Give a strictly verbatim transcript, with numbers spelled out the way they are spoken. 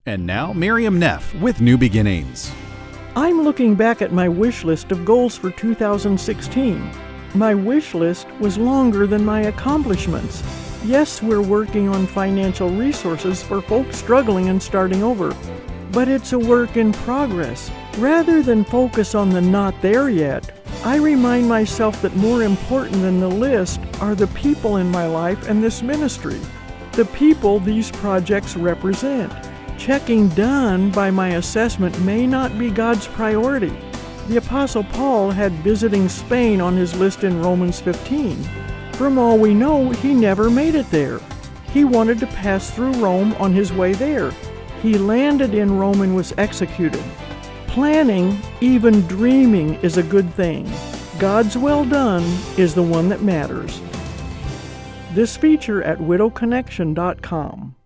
And now, Miriam Neff with New Beginnings. I'm looking back at my wish list of goals for two thousand sixteen. My wish list was longer than my accomplishments. Yes, we're working on financial resources for folks struggling and starting over, but it's a work in progress. Rather than focus on the not there yet, I remind myself that more important than the list are the people in my life and this ministry, the people these projects represent. Checking done by my assessment may not be God's priority. The Apostle Paul had visiting Spain on his list in Romans fifteen. From all we know, he never made it there. He wanted to pass through Rome on his way there. He landed in Rome and was executed. Planning, even dreaming, is a good thing. God's well done is the one that matters. This feature at widow connection dot com.